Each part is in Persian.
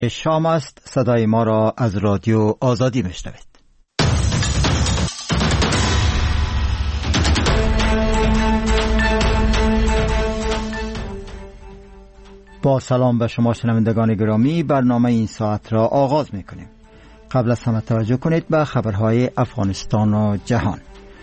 شام است. صدای ما را از رادیو آزادی میشنوید. با سلام به شما شنوندگان گرامی، برنامه این ساعت را آغاز میکنیم. قبل از همه توجه کنید به خبرهای افغانستان و جهان.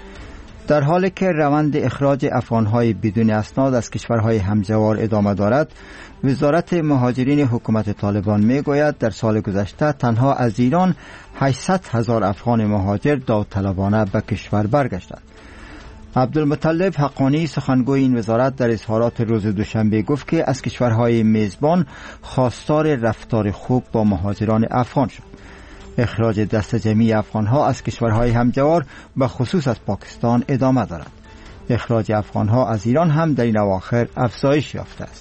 در حالی که روند اخراج افغانهای بدون اسناد از کشورهای همجوار ادامه دارد، وزارت مهاجرین حکومت طالبان میگوید در سال گذشته تنها از ایران 800,000 افغان مهاجر داوطلبانه به کشور برگشتند. عبدالمطلب حقانی سخنگوی این وزارت در اظهارات روز دوشنبه گفت که از کشورهای میزبان خواستار رفتار خوب با مهاجران افغان شد. اخراج دست جمعی افغانها از کشورهای همجوار به خصوص از پاکستان ادامه دارد. اخراج افغانها از ایران هم در این اواخر افزایش یافته است.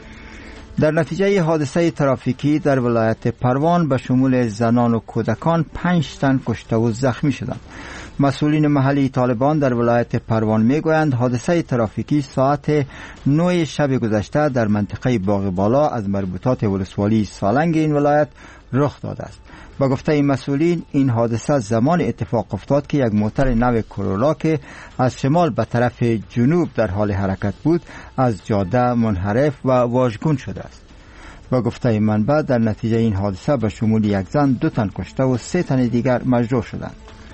در نتیجه حادثه ترافیکی در ولایت پروان به شمول زنان و کودکان 5 تن کشته و زخمی شدند. مسئولین محلی طالبان در ولایت پروان میگویند حادثه ترافیکی ساعت 9 شب گذشته در منطقه باغ بالا از مربوطات ولسوالی سالنگ این ولایت رخ داده است. با گفته این مسئولین این حادثه زمان اتفاق افتاد که یک موتر نو کرولا که از شمال به طرف جنوب در حال حرکت بود از جاده منحرف و واژگون شده است. با گفته منبع در نتیجه این حادثه به شمول یک زن 2 تن کشته و 3 تن دیگر مجروح شدند.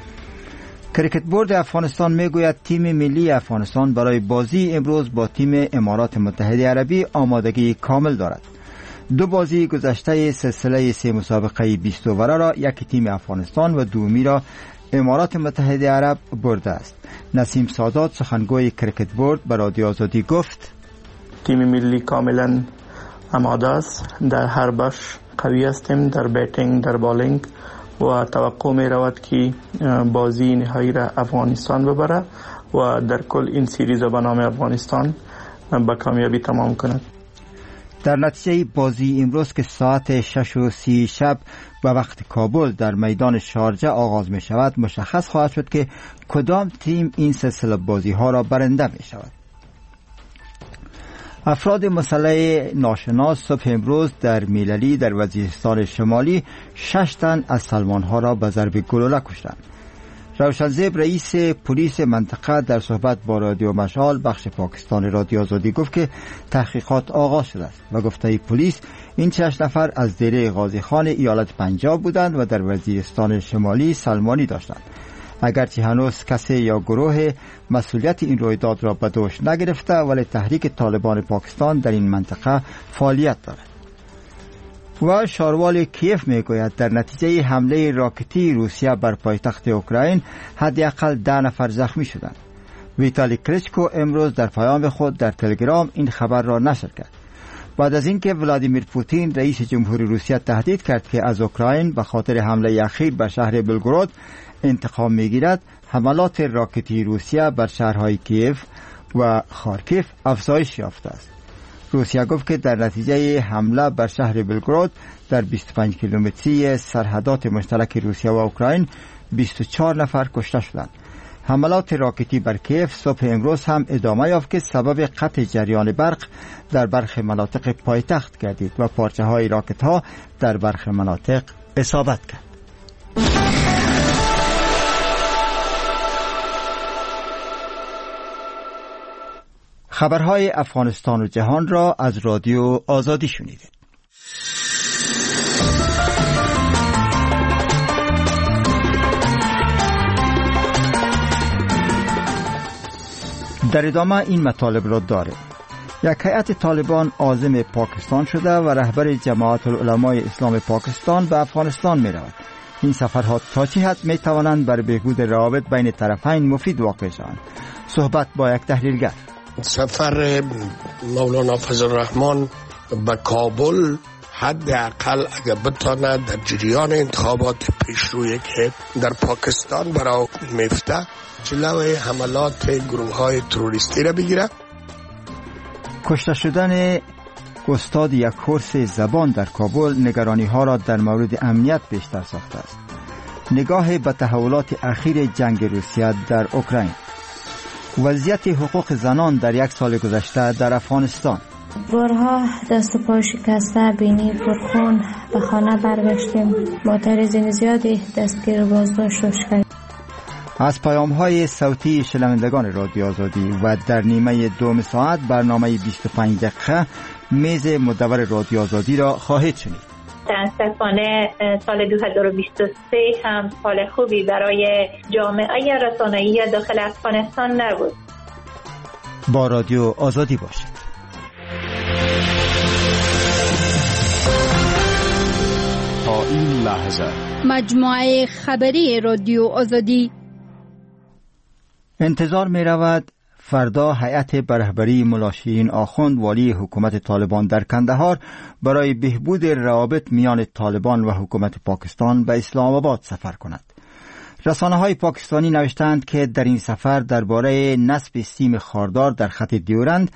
کریکت بورد افغانستان میگوید تیم ملی افغانستان برای بازی امروز با تیم امارات متحده عربی آمادگی کامل دارد. 2 بازی گذشته سلسله 3 مسابقه 20 اووره را یک تیم افغانستان و دومی را امارات متحده عرب برده است. نسیم سادات سخنگوی کریکت بورد به رادیو آزادی گفت تیم ملی کاملا آماده است. در هر بخش قوی هستیم، در بیتینگ، در بالینگ و توقع می رود که بازی نهایی را افغانستان ببره و در کل این سیریز به نام افغانستان به کامیابی تمام کند. در نتیجه بازی امروز که ساعت 6:30 شب به وقت کابل در میدان شارجه آغاز می شود مشخص خواهد شد که کدام تیم این سلسله بازی ها را برنده می شود. افراد مسلح ناشناس صبح امروز در میللی در وزیرستان شمالی 6 تن از سلمانها را به ضرب گلوله کشتند. روشنزیب رئیس پلیس منطقه در صحبت با رادیو مشعل بخش پاکستان رادیو آزادی گفت که تحقیقات آغاز شده است و گفته پلیس این 6 نفر از دیره غازی خان ایالت پنجاب بودند و در وزیرستان شمالی سلمانی داشتند. اگرچه هنوز کسی یا گروه مسئولیت این رویداد را به دوش نگرفته، ولی تحریک طالبان پاکستان در این منطقه فعالیت دارد. و شاروال کیف میگوید در نتیجه حمله راکتی روسیه بر پایتخت اوکراین حداقل 10 نفر زخمی شدند. ویتالی کلیچکو امروز در پیام خود در تلگرام این خبر را نشر کرد. بعد از اینکه ولادیمیر پوتین رئیس جمهوری روسیه تهدید کرد که از اوکراین به خاطر حمله اخیر به شهر بلگراد انتقام میگیرد، حملات راکتی روسیه بر شهرهای کیف و خارکیف افزایش یافته است. روسیه گفت که در نتیجه حمله بر شهر بلگراد در 25 کیلومتری سرحدات مشترک روسیه و اوکراین 24 نفر کشته شدند. حملات راکتی بر کیف صبح امروز هم ادامه یافت که سبب قطع جریان برق در برخی مناطق پایتخت گردید و پارچه های راکت ها در برخی مناطق اصابت کرد. خبرهای افغانستان و جهان را از رادیو آزادی شنیدید. در ادامه این مطالب را داریم. یک هیئت طالبان عازم پاکستان شده و رهبر جماعت العلمای اسلام پاکستان به افغانستان می رود. این سفرها تا چه حد می توانند بر بهبود روابط بین طرفین مفید واقع شوند؟ صحبت با یک تحلیلگر. سفر مولانا فضل الرحمن به کابل حداقل اگر بتانه در جریان انتخابات پیشرویی که در پاکستان برای میفته جلوی حملات گروه های تروریستی را بگیره. کشته شدن استاد یک کورس زبان در کابل نگرانی ها را در مورد امنیت بیشتر ساخته است. نگاه به تحولات اخیر جنگ روسیه در اوکراین. وضعیت حقوق زنان در 1 سال گذشته در افغانستان. بارها دست و پا شکسته، بینی پرخون به خانه برگشتیم. معترضین زیادی دستگیر و بازداشت کردیم. از پیام‌های صوتی شنوندگان رادیو آزادی و در نیمه دوم ساعت برنامه 25 دقیقه میز مدور رادیو آزادی را خواهید شنید. متاسفانه سال 2023 هم سال خوبی برای جامعه رسانه‌ای داخل افغانستان نبود. با رادیو آزادی باشید. تا این لحظه مجموعه خبری رادیو آزادی. انتظار می رود فردا هیئت به رهبری ملا شیرین آخوند والی حکومت طالبان در کندهار برای بهبود روابط میان طالبان و حکومت پاکستان به اسلام آباد سفر کند. رسانه‌های پاکستانی نوشتند که در این سفر درباره نصب سیم خاردار در خط دیورند،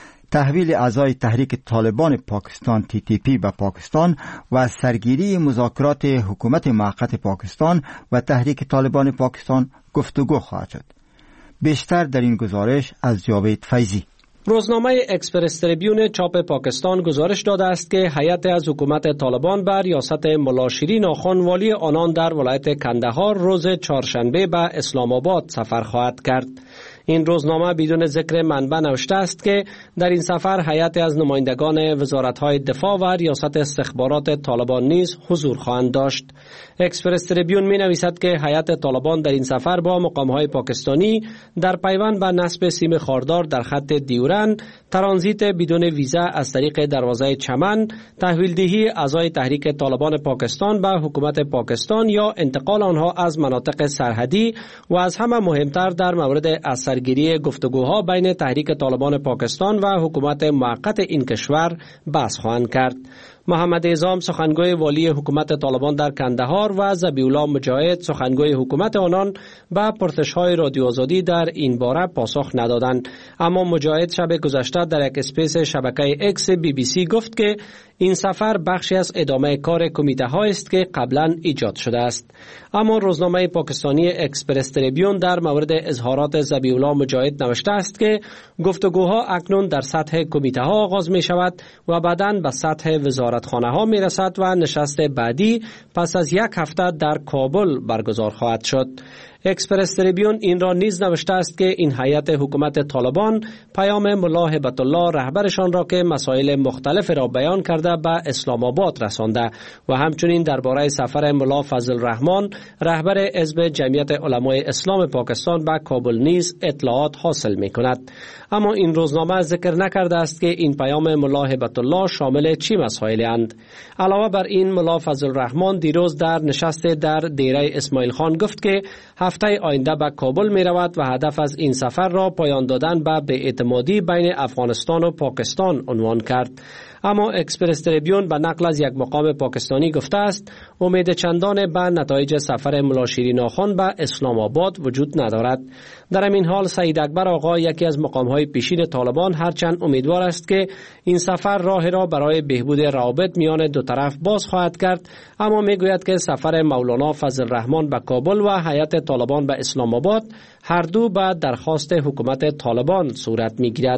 تحویل اعضای تحریک طالبان پاکستان TTP به پاکستان و سرگیری مذاکرات حکومت موقت پاکستان و تحریک طالبان پاکستان گفتگو خواهد شد. بیشتر در این گزارش از جاوید فیضی. روزنامه اکسپرس تریبیون چاپ پاکستان گزارش داده است که هیئت از حکومت طالبان بر ریاست ملا شیرین آخوند والی آنان در ولایت کندهار روز چهارشنبه به اسلام آباد سفر خواهد کرد. این روزنامه بدون ذکر منبع نوشته است که در این سفر هیئت از نمایندگان وزارت‌های دفاع و ریاست استخبارات طالبان نیز حضور خواهند داشت. اکسپرس تریبیون می‌نویسد که هیئت طالبان در این سفر با مقام‌های پاکستانی در پیوند به نصب سیم خاردار در خط دیورن، ترانزیت بدون ویزا از طریق دروازه چمن، تحویل دهی اعضای تحریک طالبان پاکستان به حکومت پاکستان یا انتقال آنها از مناطق سرحدی و از همه مهمتر در مورد سرگیری گفتگوها بین تحریک طالبان پاکستان و حکومت موقت این کشور بحث خواهند کرد. محمد اعظام سخنگوی والی حکومت طالبان در کندهار و ذبیح‌الله مجاهد سخنگوی حکومت آنان به پرسش‌های رادیو آزادی در این باره پاسخ ندادند، اما مجاهد شب گذشته در یک اسپیس شبکه اکس BBC گفت که این سفر بخشی از ادامه کار کمیته ها است که قبلا ایجاد شده است. اما روزنامه پاکستانی اکسپرس تریبیون در مورد اظهارات ذبیح‌الله مجاهد نوشته است که گفتگوها اکنون در سطح کمیته ها آغاز می شود و بعداً به سطح وزارتخانه ها می رسد و نشست بعدی پس از یک هفته در کابل برگزار خواهد شد. اکسپرس تریبیون این را نیز نوشته است که این هیئت حکومت طالبان پیام ملا هبت الله رهبرشان را که مسائل مختلف را بیان کرده به اسلام آباد رسانده و همچنین درباره سفر ملا فضل الرحمن رهبر حزب جمعیت علمای اسلام پاکستان به کابل نیز اطلاعات حاصل می کند. اما این روزنامه ذکر نکرده است که این پیام ملا هبت الله شامل چی مسائلی اند. علاوه بر این ملا فضل الرحمن دیروز در نشست در دیره اسماعیل خان گفت که هفته آینده به کابل می رود و هدف از این سفر را پایان دادن به بی‌اعتمادی بین افغانستان و پاکستان عنوان کرد. اما اکسپرس تریبیون به نقل از یک مقام پاکستانی گفته است امید چندان به نتایج سفر ملا شیرین آخوند به اسلام آباد وجود ندارد. در این حال سید اکبر آقا یکی از مقام‌های پیشین طالبان هرچند امیدوار است که این سفر راه را برای بهبود روابط میان دو طرف باز خواهد کرد، اما میگوید که سفر مولانا فضل الرحمن به کابل و هیئت طالبان به اسلام آباد هر دو به درخواست حکومت طالبان صورت میگیرد.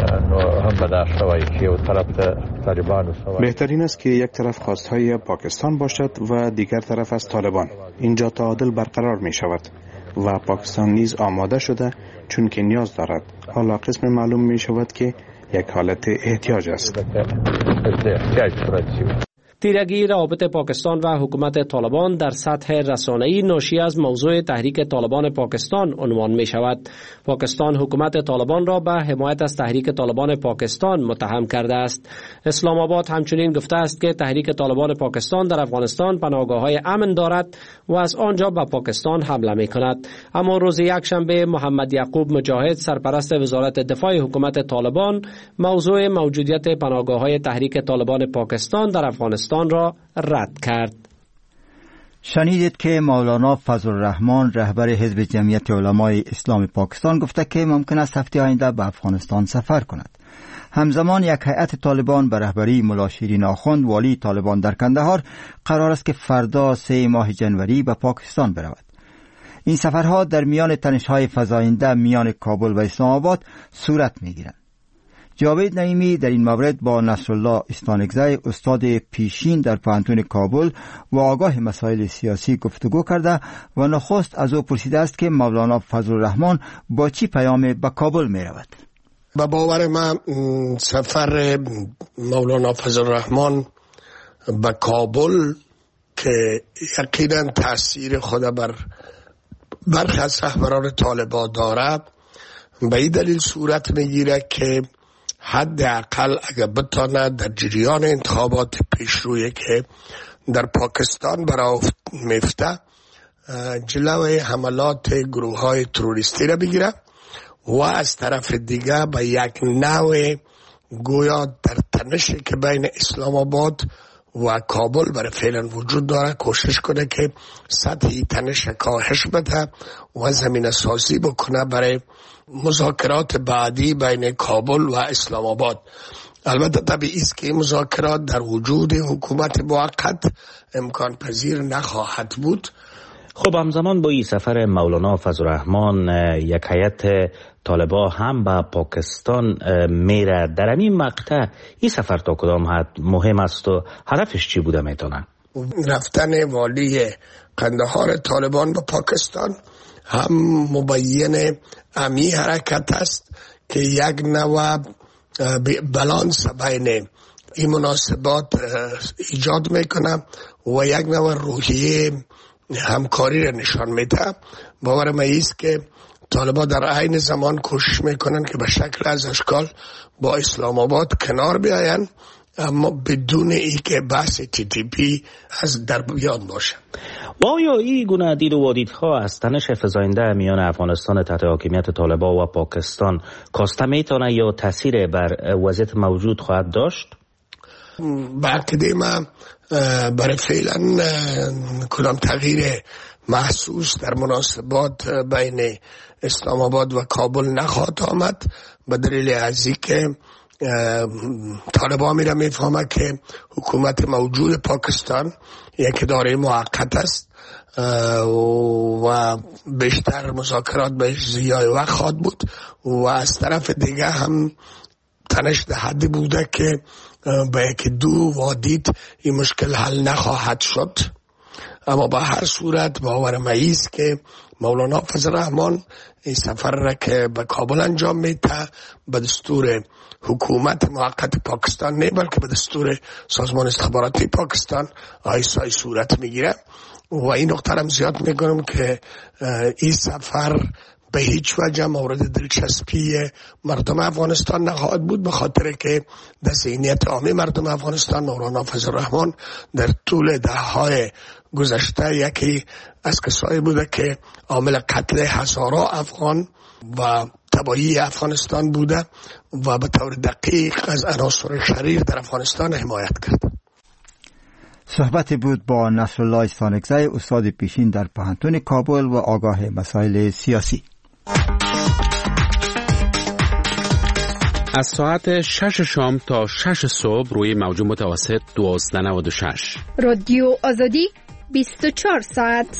بهترین است که یک طرف خواستهای پاکستان باشد و دیگر طرف از طالبان. اینجا تعادل برقرار می شود و پاکستان نیز آماده شده چون که نیاز دارد. حالا قسم معلوم می شود که یک حالت احتیاج است. تیرگی روابط پاکستان و حکومت طالبان در سطح رسانه‌ای ناشی از موضوع تحریک طالبان پاکستان عنوان می شود. پاکستان حکومت طالبان را به حمایت از تحریک طالبان پاکستان متهم کرده است. اسلام آباد همچنین گفته است که تحریک طالبان پاکستان در افغانستان پناهگاه‌های امن دارد و از آنجا به پاکستان حمله می کند. اما روز یکشنبه محمد یعقوب مجاهد سرپرست وزارت دفاع حکومت طالبان موضوع موجودیت پناهگاه‌های تحریک طالبان پاکستان در افغانستان را رد کرد. شنیدید که مولانا فضل الرحمن رهبر حزب جمعیت علمای اسلام پاکستان گفته که ممکن است هفته آینده به افغانستان سفر کند. همزمان یک هیئت طالبان به رهبری ملا شیرین آخوند والی طالبان در کندهار قرار است که فردا 3 ماه جنوری به پاکستان برود. این سفرها در میان تنش‌های فزاینده میان کابل و اسلام آباد صورت می‌گیرند. جاوید نعیمی در این مورد با نصرالله استانکزی استاد پیشین در پوهنتون کابل و آگاه مسائل سیاسی گفتگو کرده و نخست از او پرسیده است که مولانا فضل الرحمن با چی پیام به کابل می رود؟ به باور من سفر مولانا فضل الرحمن به کابل که یقینا تاثیر خود بر برخی از رهبران طالبان داره، به این دلیل صورت میگیره که حداقل اگر بتانه در جریان انتخابات پیشرویی که در پاکستان برای میفته جلوی حملات گروه های تروریستی را بگیره و از طرف دیگه به یک نوع گویا در تنشی که بین اسلام آباد و کابل برای فعلا وجود داره کوشش کنه که سطحی تنش کاهش بده و زمینه سازی بکنه برای مذاکرات بعدی بین کابل و اسلام آباد. البته طبیعی است که مذاکرات در وجود حکومت موقت امکان پذیر نخواهد بود. خب همزمان با این سفر مولانا فضل الرحمن یک هیئت طالبان هم به پاکستان میره. در این مقطع این سفر تا کدام حد مهم است و هدفش چی بوده میتونه؟ رفتن والی قندهار طالبان به پاکستان هم مبین امی حرکت است که یک نوع بالانس بین این مناسبات ایجاد میکنه و یک نوع روحیه همکاری را نشان میده. باور من است که طالبان در عین زمان کوشش میکنن که به شکل از اشکال با اسلام آباد کنار بیاین، اما بدون ای که بحث TTP از در بیان باشه. و آیا این گونه دید و واردها از تنش فزاینده میان افغانستان تحت حاکمیت طالبان و پاکستان کاسته میتونه یا تاثیر بر وضعیت موجود خواهد داشت؟ به عقیده من برای فعلا کدام تغییر محسوس در مناسبات بین اسلام آباد و کابل نخواهد آمد، به دلیل از اینکه طالبان میفهمه که حکومت موجود پاکستان یک اداره موقت است و بیشتر مذاکرات بهش زیاد وقت خواهد بود و از طرف دیگه هم تنش در حدی بوده که به یک دو وادید این مشکل حل نخواهد شد. اما به هر صورت باور من است که مولانا فضل الرحمن این سفر را که به کابل انجام میده به دستور حکومت موقت پاکستان نه بلکه به دستور سازمان استخباراتی پاکستان آیسای صورت میگیره و این نقطه هم زیاد میکنم که این سفر به هیچ وجه مورد دلچسپی مردم افغانستان نخواهد بود، به خاطر که در ذهنیت عامه مردم افغانستان مولانا فضل الرحمن در طول دهه‌های گذشته یکی از کسایی بوده که عامل قتل هزاران افغان و تباهی افغانستان بوده و به طور دقیق از عناصر شریر در افغانستان حمایت کرد. صحبت بود با نصرالله استانکزی استاد پیشین در پوهنتون کابل و آگاه مسائل سیاسی. از ساعت 6 شام تا 6 صبح روی موج متوسط 1296 رادیو آزادی 24 ساعت.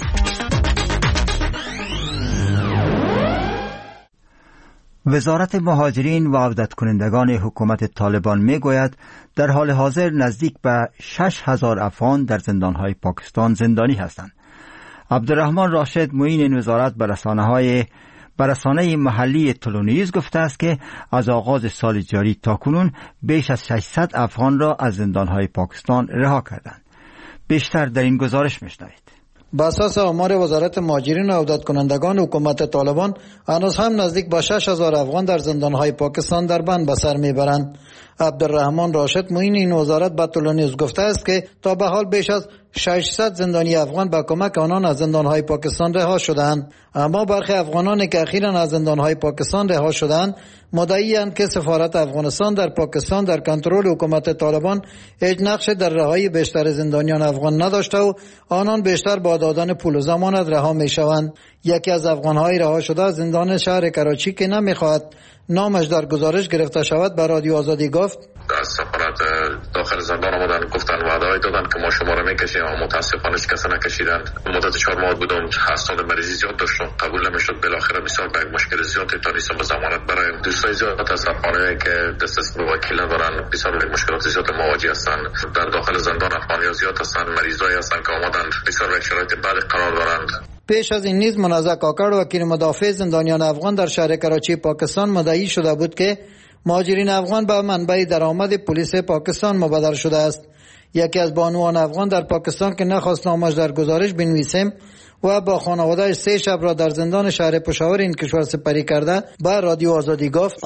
وزارت مهاجرین و عودت کنندگان حکومت طالبان می گوید در حال حاضر نزدیک به 6,000 افغان در زندانهای پاکستان زندانی هستند. عبدالرحمن راشد معین این وزارت به رسانه محلی تلونیوز گفته است که از آغاز سال جاری تاکنون بیش از 600 افغان را از زندانهای پاکستان رها کردند. بیشتر در این گزارش میشنوید. بر اساس آمار وزارت مهاجرین و عودت کنندگان حکومت طالبان هنوز هم نزدیک به 6,000 افغان در زندانهای پاکستان در بند به سر میبرند. عبدالرحمن راشد معین این وزارت به تلونیوز گفته است که تا به حال بیش از 600 زندانی افغان با کمک آنان از زندانهای پاکستان رها شدند، اما برخی افغانانی که اخیراً از زندانهای پاکستان رها شدند مدعی‌اند که سفارت افغانستان در پاکستان در کنترل حکومت طالبان هیچ نقش در رهایی بیشتر زندانیان افغان نداشته و آنان بیشتر با دادن پول و ضمانت رها می‌شوند. یکی از افغان‌های رها شده از زندان شهر کراچی که نمی‌خواهد نامش در گزارش گرفته شود به رادیو آزادی گفت: از سفارت داخل زندان آمدن، گفتن وعده دادن که ما شما رو میکشیم، اما متاسفانه کسی نکشیدن. مدت 4 ماه بودم، حساسیت مریضی زیاد داشتم، قبول نمیشد. بالاخره بسیار به مشکل زیاد تانیستم به ضمانت برایم. دوستای زیاد از افغانایی که دست به وکیل ندارن بسیار به مشکلات زیاد مواجه هستند. در داخل زندان افغانی‌ها زیاد هستند، مریضایی هستند که آمدن بسیار به شرایط بد قرار دارند. پیش از این نیز منازع کاکر وکیل مدافع زندانیان افغان در شهر کراچی پاکستان مدعی شده بود که مهاجرین افغان به منبع درآمد پلیس پاکستان مبادر شده است. یکی از بانوان افغان در پاکستان که نخواست نامش در گزارش بنویسیم و با خانواده‌اش 3 شب را در زندان شهر پشاور این کشور سپری کرده به رادیو آزادی گفت: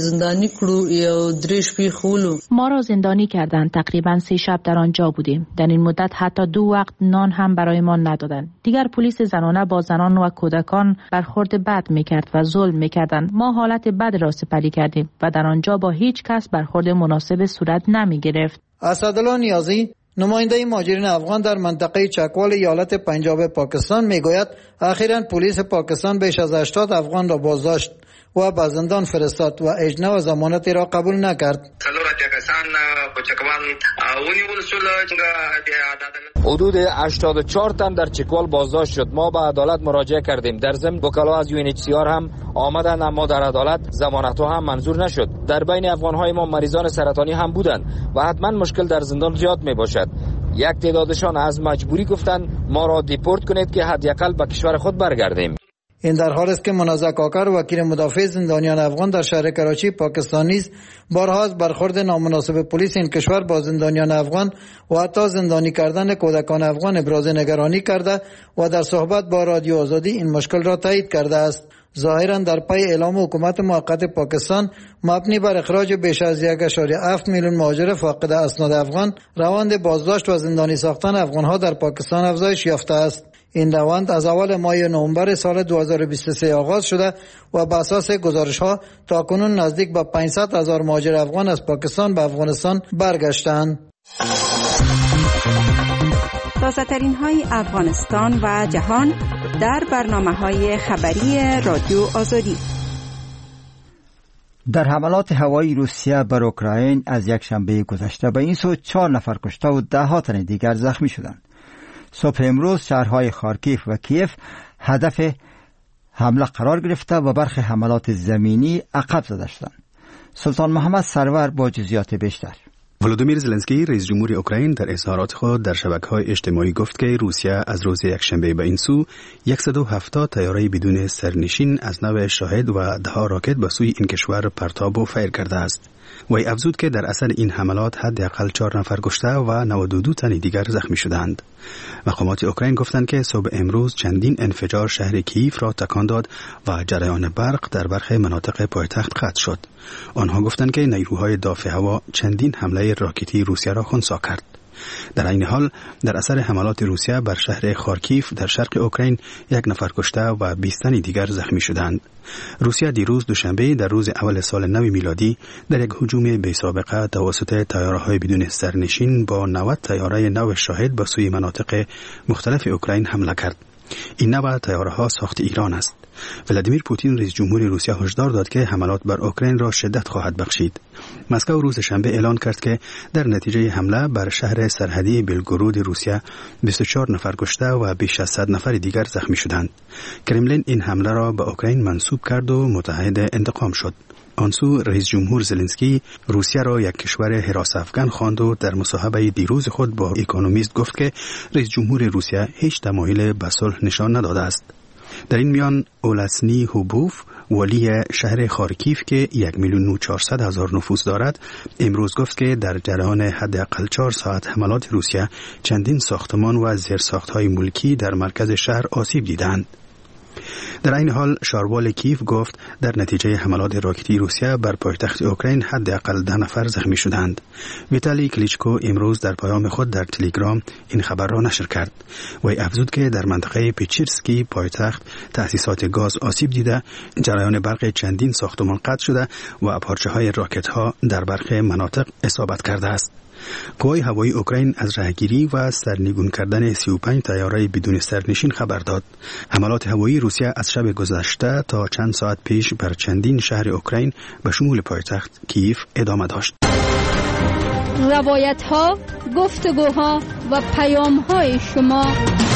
ما را زندانی کردند. تقریبا 3 شب در آنجا بودیم. در این مدت حتی 2 وقت نان هم برایمان ندادند. دیگر پلیس زنانه با زنان و کودکان برخورد بد میکرد و ظلم میکردند. ما حالت بد را سپری کردیم و در آنجا با هیچ کس برخورد مناسب صورت نمیگرفت. اسدالله نیازی نماینده مهاجرین افغان در منطقه چکوال ایالت پنجاب پاکستان میگوید اخیراً پلیس پاکستان بیش از 80 افغان را بازداشت و به زندان فرستاد و اجنه و ضمانتی را قبول نکرد. حدود 84 تن در چکوال بازداشت شد. ما به عدالت مراجعه کردیم. در ضمن وکلا از UNHCR هم آمدند، اما در عدالت ضمانت‌ها هم منظور نشد. در بین افغان‌های ما مریضان سرطانی هم بودند و حتما مشکل در زندان زیاد میباشد. یک تعدادشان از مجبوری گفتند ما را دیپورت کنید که حداقل به کشور خود برگردیم. این در حالی است که منازع کاکر وکیل مدافع زندانیان افغان در شهر کراچی پاکستان نیز بارها از برخورد نامناسب پلیس این کشور با زندانیان افغان و حتی زندانی کردن کودکان افغان ابراز نگرانی کرده و در صحبت با رادیو آزادی این مشکل را تایید کرده است. ظاهرا در پی اعلام حکومت موقت پاکستان مبنی بر اخراج بیش از 1.7 میلیون مهاجر فاقد اسناد افغان، روند بازداشت و زندانی ساختن افغانها در پاکستان افزایش یافته است. این روند از اول ماه نوامبر سال 2023 آغاز شده و بر اساس گزارش‌ها تاکنون نزدیک به 500,000 مهاجر افغان از پاکستان به افغانستان برگشتند. تازه‌ترین های افغانستان و جهان در برنامه‌های خبری رادیو آزادی. در حملات هوایی روسیه بر اوکراین از یک شنبه گذشته به این سو 4 نفر کشته و 10 تن دیگر زخمی شدند. صبح امروز شهرهای خارکیف و کیف هدف حمله قرار گرفته و برخی حملات زمینی عقب زده شدند. سلطان محمد سرور با جزئیات بیشتر. ولودیمیر زلنسکی رئیس جمهور اوکراین در اظهارات خود در شبکه‌های اجتماعی گفت که روسیه از روز یکشنبه به این سو 170 طیاره بدون سرنشین از نوع شاهد و 10 راکت به سوی این کشور پرتاب و فیر کرده است. وی افزود که در اثر این حملات حداقل 4 نفر کشته و 92 تن دیگر زخمی شدند. مقامات اوکراین گفتند که صبح امروز چندین انفجار شهر کیف را تکان داد و جریان برق در برخی مناطق پایتخت قطع شد. آنها گفتند که نیروهای دافع هوا چندین حمله راکتی روسیه را خنثی کرد. در این حال در اثر حملات روسیه بر شهر خارکیف در شرق اوکراین 1 نفر کشته و 20 تن دیگر زخمی شدند. روسیه دیروز دوشنبه در روز اول سال نو میلادی در یک هجوم بی سابقه توسط طیاره‌های بدون سرنشین با 90 طیاره نو شاهد به سوی مناطق مختلف اوکراین حمله کرد. این نوع طیاره‌ها ساخت ایران است. ولادیمیر پوتین رئیس جمهور روسیه هشدار داد که حملات بر اوکراین را شدت خواهد بخشید. مسکو روز شنبه اعلان کرد که در نتیجه حمله بر شهر سرحدی بلگورود روسیه 24 نفر کشته و بیش از 100 نفر دیگر زخمی شدند. کرملین این حمله را به اوکراین منسوب کرد و متعهد انتقام شد. آنسو رئیس جمهور زلنسکی روسیه را یک کشور حراس افغان خواند و در مصاحبه دیروز خود با اکونومیست گفت که رئیس جمهور روسیه هیچ تمایل به صلح نشان نداده است. در این میان اولسنی هوبوف ولی شهر خارکیف که 1,400,000 نفوس دارد امروز گفت که در جریان حداقل 4 ساعت حملات روسیه چندین ساختمان و زیرساخت‌های ملکی در مرکز شهر آسیب دیدند. در این حال شاروال کیف گفت در نتیجه حملات راکتی روسیه بر پایتخت اوکراین حداقل 10 نفر زخمی شدند. ویتالی کلیچکو امروز در پیام خود در تلگرام این خبر را نشر کرد. وی افزود که در منطقه پیچیرسکی پایتخت تأسیسات گاز آسیب دیده، جریان برق چندین ساختمان قطع شده و پارچه‌های راکت‌ها در برخی مناطق اصابت کرده است. قوای هوایی اوکراین از راهگیری و سرنگون کردن 35 طیاره بدون سرنشین خبر داد. حملات هوایی روسیه از شب گذشته تا چند ساعت پیش بر چندین شهر اوکراین به شمول پایتخت کیف ادامه داشت. روایت‌ها، گفتگوها و پیام‌های شما.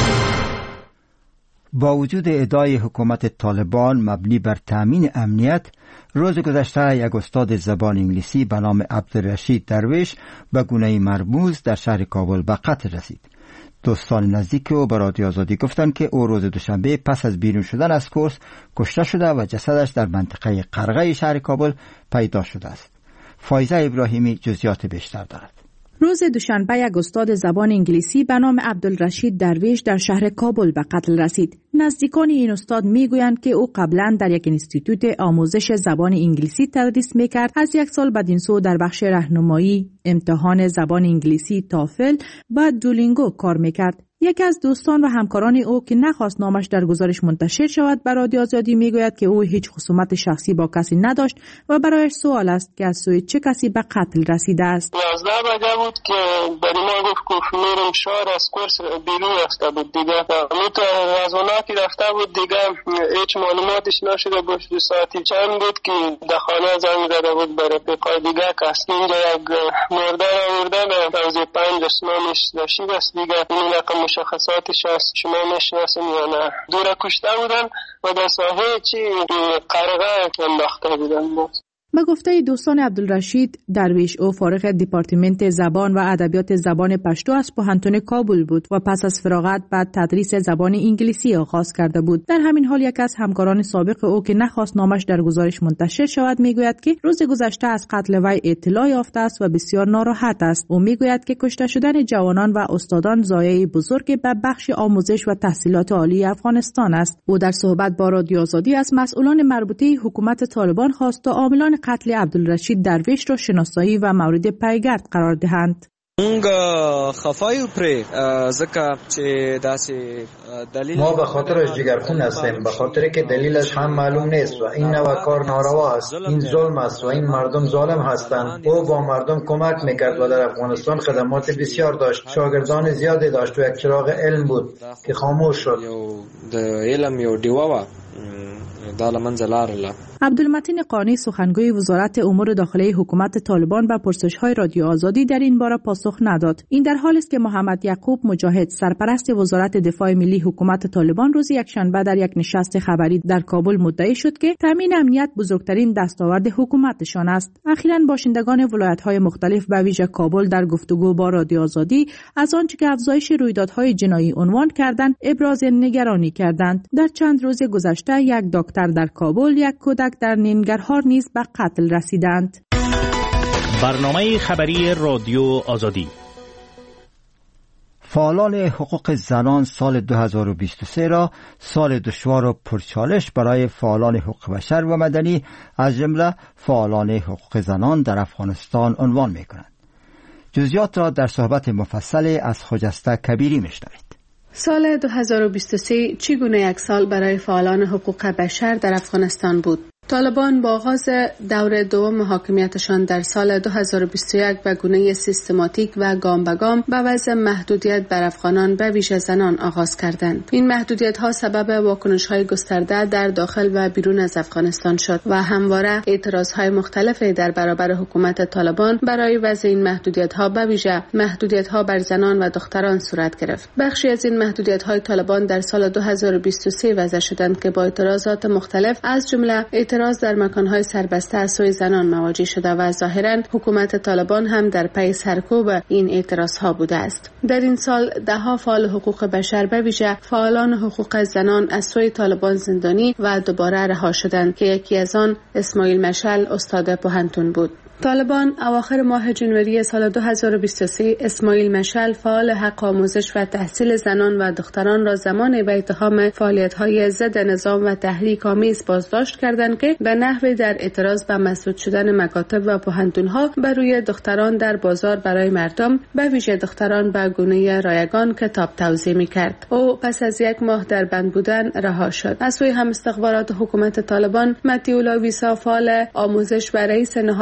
با وجود ادعای حکومت طالبان مبنی بر تأمین امنیت، روز گذشته یک استاد زبان انگلیسی به نام عبدالرشید درویش به گونه مرموز در شهر کابل به قتل رسید. دوستان نزدیک او به رادیو آزادی گفتند که او روز دوشنبه پس از بیرون شدن از کورس کشته شده و جسدش در منطقه قرغه شهر کابل پیدا شده است. فایزه ابراهیمی جزئیات بیشتر دارد. روز دوشنبه یک استاد زبان انگلیسی به نام عبدالرشید درویش در شهر کابل به قتل رسید. نزدیکان این استاد میگویند که او قبلا در یک انستیتوت آموزش زبان انگلیسی تدریس میکرد. از یک سال بعد این سو در بخش راهنمایی امتحان زبان انگلیسی تافل و دولینگو کار میکرد. یکی از دوستان و همکاران او که نخواست نامش در گزارش منتشر شود به رادیو آزادی میگوید که او هیچ خصومت شخصی با کسی نداشت و برایش سوال است که از سوی چه کسی به قتل رسیده است. 11 بجه بود که برای ما گفت میرم شهر از کورس بیرون رفته بود دیگه. تو از اونا که رفته بود دیگه هیچ معلوماتش نشده بود. 2 ساعتی چند بود که در خانه زنگ زده بود برای پیکای دیگه کس. اینجا یک مرده آوردن 5 اسمانش نشید است دیگه. این رقم مشخصاتش هست شما میشناسین یا نه. دوره کشته بودن و در ساحه چی قرغه انداخته بودن بود. به گفته دوستان عبدالرشید درویش او فارغ دپارتمنت زبان و ادبیات زبان پشتو از پوهنتون کابل بود و پس از فراغت بعد تدریس زبان انگلیسی آغاز کرده بود. در همین حال یک از همکاران سابق او که نخواست نامش در گزارش منتشر شود میگوید که روز گذشته از قتل وی اطلاع یافته است و بسیار ناراحت است. او میگوید که کشته شدن جوانان و استادان ضایعه بزرگ به بخش آموزش و تحصیلات عالی افغانستان است. او در صحبت با رادیو آزادی از مسئولان مربوطه حکومت طالبان خواست تا عاملان قتل عبدالرشید درویش را شناسایی و مورد پیگرد قرار دهند. ما به خاطرش جگرخون هستیم، به خاطر که دلیلش هم معلوم نیست و این نوع کار ناروا است. این ظلم است و این مردم ظالم هستند. او با مردم کمک میکرد و در افغانستان خدمات بسیار داشت. شاگردان زیادی داشت و یک چراغ علم بود که خاموش شد. عبدالمتین قانی سخنگوی وزارت امور داخلی حکومت طالبان به پرسش‌های رادیو آزادی در این باره پاسخ نداد. این در حالی است که محمد یعقوب مجاهد سرپرست وزارت دفاع ملی حکومت طالبان روز یکشنبه در یک نشست خبری در کابل مدعی شد که تامین امنیت بزرگترین دستاورد حکومتشان است. اخیراً باشندگان ولایت‌های مختلف به ویژه کابل در گفتگو با رادیو آزادی از آنچه که افزایش رویدادهای جنایی عنوان کردند ابراز نگرانی کردند. در چند روز گذشته یک دکتر در کابل، یک کودک در ننگرهار نیز به قتل رسیدند. برنامه خبری رادیو آزادی. فعالان حقوق زنان سال 2023 را سال دشوار و پرچالش برای فعالان حقوق بشر و مدنی از جمله فعالان حقوق زنان در افغانستان عنوان می‌کنند. جزئیات را در صحبت مفصل از خجسته کبیری می‌شنوید. سال 2023 چگونه یک سال برای فعالان حقوق بشر در افغانستان بود؟ طالبان با آغاز دور دوم حاکمیتشان در سال 2021 به گونه سیستماتیک و گام به گام به وضع محدودیت بر افغانان به ویژه زنان آغاز کردند. این محدودیت ها سبب واکنش های گسترده در داخل و بیرون از افغانستان شد و همواره اعتراض های مختلفی در برابر حکومت طالبان برای وضع این محدودیت ها به ویژه محدودیت ها بر زنان و دختران صورت گرفت. بخشی از این محدودیت های طالبان در سال 2023 وضع شدند که با اعتراضات مختلف از جمله اعتراض در مکان‌های سربسته از سوی زنان مواجه شده و ظاهراً حکومت طالبان هم در پی سرکوب این اعتراضها بوده است. در این سال ده‌ها فعال حقوق بشر به ویژه فعالان حقوق زنان از سوی طالبان زندانی و دوباره رها شدند که یکی از آن اسماعیل مشعل استاد پوهنتون بود. طالبان اواخر ماه ژانویه سال 2023 اسماعیل مشعل فعال حق آموزش و تحصیل زنان و دختران را زمان به اتهام فعالیت‌های ضد نظام و تحریک آمیز بازداشت کردند که به نحوی در اعتراض به مسدود شدن مکاتب و پوهنتون‌ها بر روی دختران در بازار برای مردم به ویژه دختران به گونه رایگان کتاب توزیع می‌کرد. او پس از یک ماه در بند بودن رها شد. از سوی هم استخبارات حکومت طالبان متیولا ویسا فعال آموزش و رئیس نهاد راه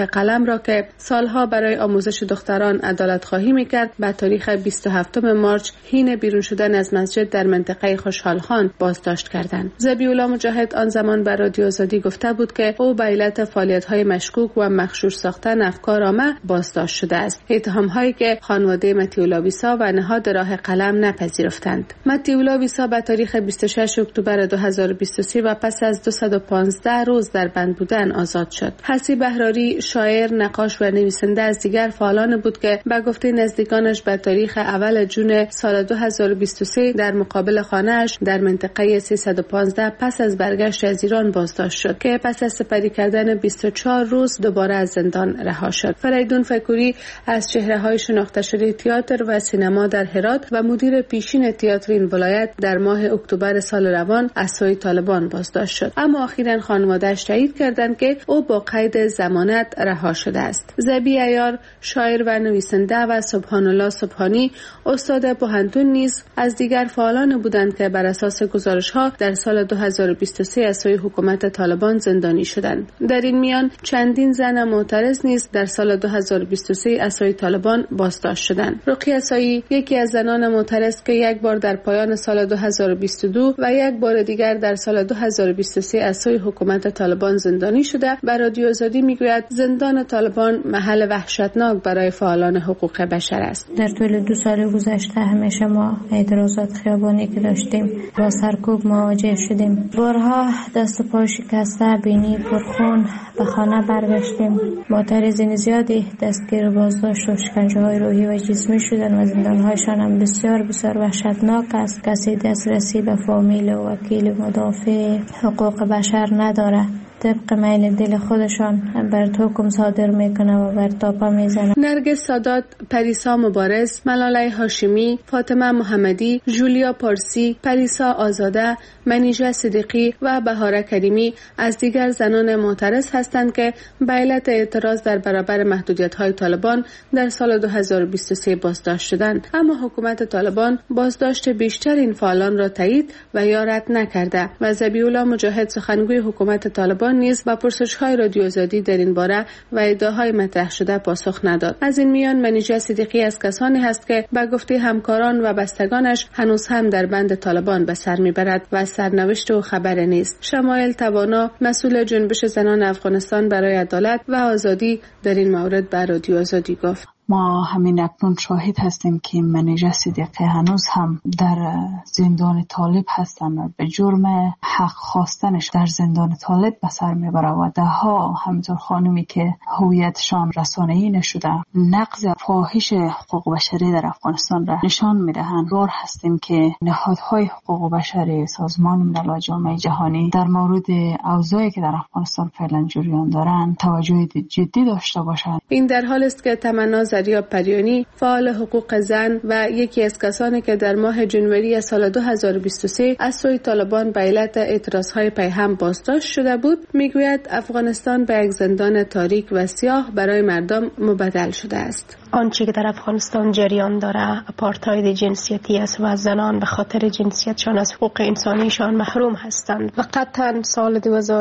راه قلم را که سالها برای آموزش دختران عدالت خواهی میکرد به تاریخ 27 مارچ حین بیرون شدن از مسجد در منطقه خوشحال خان بازداشت کردند. ذبیح‌الله مجاهد آن زمان به رادیو آزادی گفته بود که او به علت فعالیت‌های مشکوک و مغشوش ساختن افکارآمه بازداشت شده است. اتهام‌هایی که خانواده مطیع ویسا و نهاد راه قلم نپذیرفتند. مطیع ویسا به تاریخ 26 اکتبر 2023 و پس از 215 روز در بند بودن آزاد شد. حسی بهراری شاعر، نقاش و نویسنده از دیگر فعالان بود که به گفته نزدیکانش به تاریخ اول جون سال 2023 در مقابل خانه‌اش در منطقه 315 پس از برگشت از ایران بازداشت شد که پس از سپری کردن 24 روز دوباره از زندان رها شد. فریدون فکوری از چهره‌های شناخته شده تئاتر و سینما در هرات و مدیر پیشین تئاتر این ولایت در ماه اکتبر سال روان از سوی طالبان بازداشت شد، اما اخیراً خانواده‌اش تایید کردند که او با قید ضمانت رها شده است. ذبی عیار شاعر و نویسنده و سبحان الله سبحانی استاد پوهنتون نیز از دیگر فعالان بودند که بر اساس گزارش‌ها در سال 2023 از سوی حکومت طالبان زندانی شدند. در این میان چندین زن معترض نیز در سال 2023 از سوی طالبان بازداشت شدند. رقیه سایی یکی از زنان معترض که یک بار در پایان سال 2022 و یک بار دیگر در سال 2023 از سوی حکومت طالبان زندانی شده، به رادیو آزادی میگوید زندان طالبان محل وحشتناک برای فعالان حقوق بشر است. در طول 2 سال گذشته همیشه ما اعتراضات خیابانی که داشتیم با سرکوب مواجه شدیم. بارها دست پا شکسته، بینی پرخون به خانه برگشتیم. معترضین زیادی دستگیر و بازداشت و شکنجه‌های روحی و جسمی شدن و زندان‌هایشان هم بسیار بسیار وحشتناک است. کسی دسترسی به فامیل و وکیل مدافع حقوق بشر نداره. طبق میل دل خودشان بر حکم صادر میکنه و بر تاپا میزنه. نرگس سادات، پریسا مبارز، ملاله هاشمی، فاطمه محمدی، جولیا پارسی، پریسا آزاده، منیژه صدیقی و بهاره کریمی از دیگر زنان معترض هستند که به علت اعتراض در برابر محدودیت‌های طالبان در سال 2023 بازداشت شدند، اما حکومت طالبان بازداشت بیشتر این فعالان را تایید و یا رد نکرده و ذبیح‌الله مجاهد سخنگوی حکومت طالبان نیز با پرسش‌های رادیو آزادی در این باره و ادعاهای مطرح شده پاسخ نداد. از این میان منیژه صدیقی از کسانی هست که به گفته همکاران و بستگانش هنوز هم در بند طالبان به سر میبرد و سرنوشت و خبر نیست. شمایل توانا، مسئول جنبش زنان افغانستان برای عدالت و آزادی، در این مورد به رادیو آزادی گفت: ما همین اکنون شاهد هستیم که منیژه صدیقی هنوز هم در زندان طالب هستند و به جرم حق خواستنش در زندان طالب به سر میبره و دهها همینطور خانمی که هویتشان رسانه‌ای نشده نقض فاحش حقوق بشری در افغانستان را نشان میدهند. دور هستیم که نهادهای حقوق بشری، سازمان ملل و جامعه جهانی در مورد اوضاعی که در افغانستان فعلا جریان دارند توجه جدی داشته باشند. این در حال است که تمنا زریا پریانی، فعال حقوق زن و یکی از کسانی که در ماه جنوری سال 2023 از سوی طالبان به علت اعتراضهای پیهم بازداشت شده بود، میگوید افغانستان به یک زندان تاریک و سیاه برای مردم مبدل شده است. آنچه که در افغانستان جریان داره آپارتاید جنسیتی است و زنان به خاطر جنسیتشان از حقوق انسانیشان محروم هستند و قطعا سال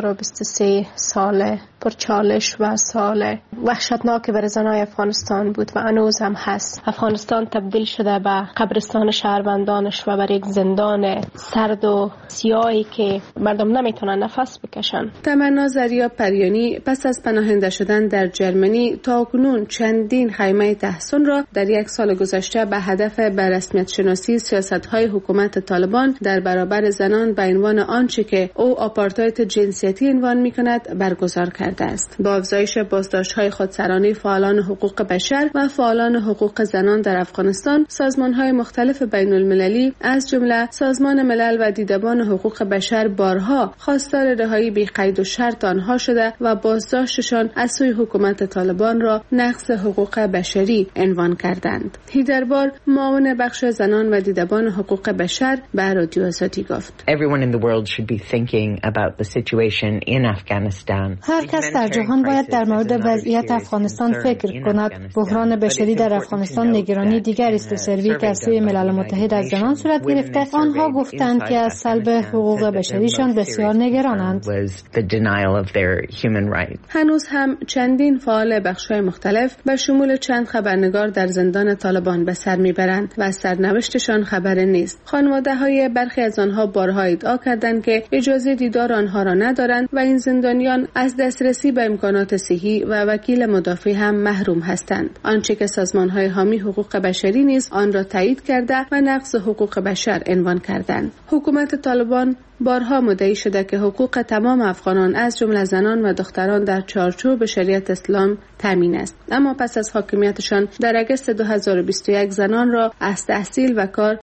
2023 سال پرچالش و سال وحشتناک برای زنای افغانستان بود و هنوز هم هست. افغانستان تبدیل شده به قبرستان شهروندانش و بر یک زندان سرد و سیاهی که مردم نمیتونن نفس بکشن. تمنا زریا پریانی پس از پناهنده شدن در جرمنی تاکنون چندین خیمه تحصن را در یک سال گذشته به هدف به رسمیت شناسی سیاست‌های حکومت طالبان در برابر زنان به عنوان آنچه که او آپارتاید جنسیتی عنوان می‌کند برگزار کرده است. با افزایش بازداشت‌های خودسرانه فعالان حقوق بشر و فعالان حقوق زنان در افغانستان، سازمان‌های مختلف بین‌المللی از جمله سازمان ملل و دیدبان حقوق بشر بارها خواستار رهایی بی قید و شرط آنها شده و بازداشتشان از سوی حکومت طالبان را نقض حقوق بشری عنوان کردند. هیدربار، معاون بخش زنان و دیدبان حقوق بشر، به رادیو آزادی گفت: هر کس در جهان باید در مورد وضعیت افغانستان فکر کند. بحران شان بشری در افغانستان نگرانی دیگر است. سروی که از سوی ملل متحد از زنان صورت گرفته، آنها گفتند که از سلب حقوق بشریشان بسیار نگرانند. هنوز هم چندین فعال بخش‌های مختلف به شمول چند خبرنگار در زندان طالبان به سر میبرند و از سرنوشتشان خبر نیست. خانواده‌های برخی از آنها بارها ادعا کردند که اجازه دیدار آنها را ندارند و این زندانیان از دسترسی به امکانات صحی و وکیل مدافع هم محروم هستند. آنچه که سازمان‌های حامی حقوق بشری نیز آن را تایید کرده و نقض حقوق بشر عنوان کردند. حکومت طالبان بارها مدعی شده که حقوق تمام افغانان از جمله زنان و دختران در چارچوب شریعت اسلام تامین است، اما پس از حاکمیتشان در اگست 2021 زنان را از تحصیل و کار